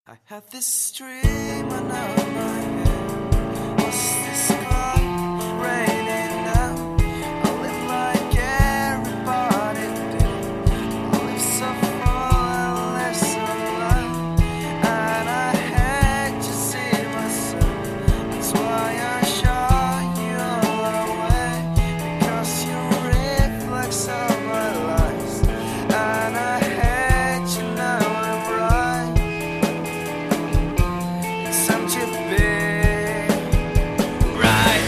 I have this dream on my head. What's this cloud raining now? I live like everybody did. I live so full and live so loud. And I hate to see myself. That's why I shy you all away. Because you reflex of my lies. And I hate you now I'm right. Time to be right.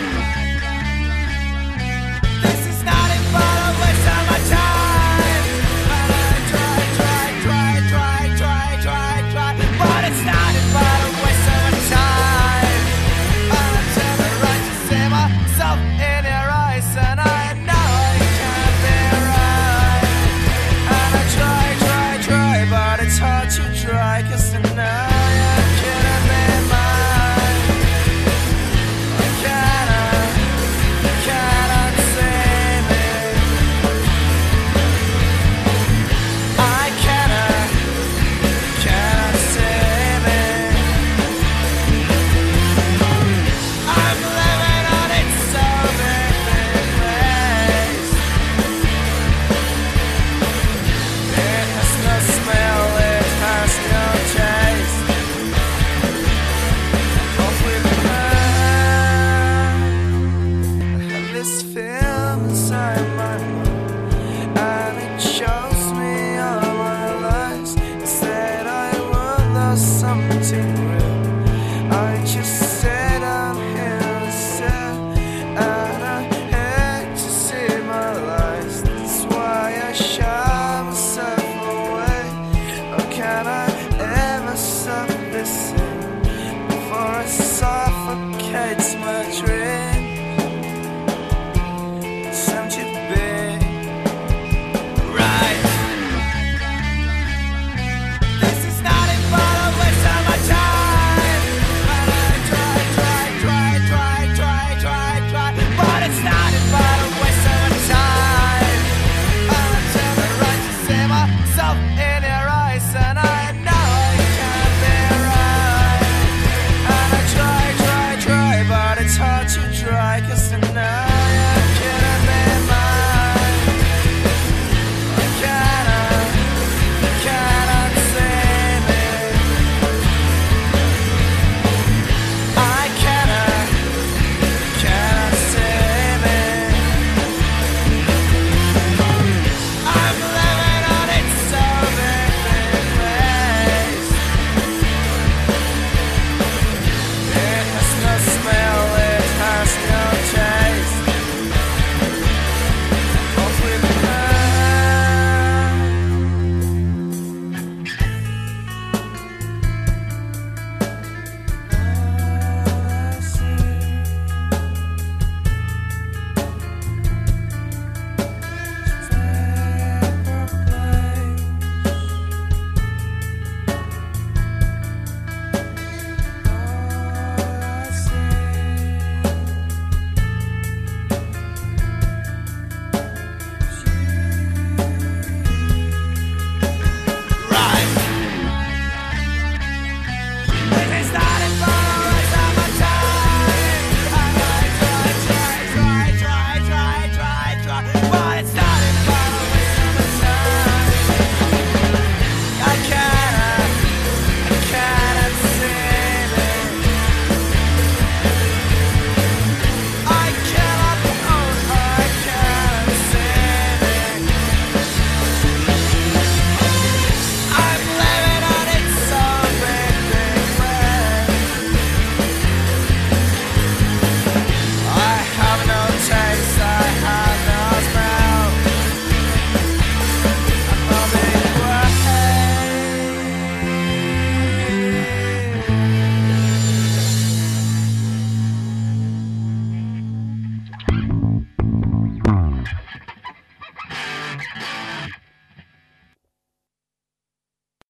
This is not a fun waste of my time. And I try, but it's not a fun waste of my time. I'm trying right to see myself in your eyes, and I know it can't be right. And I try, but it's hard to try, 'cause tonight film inside my mind, and it shows me all my lies. It said I would lose something.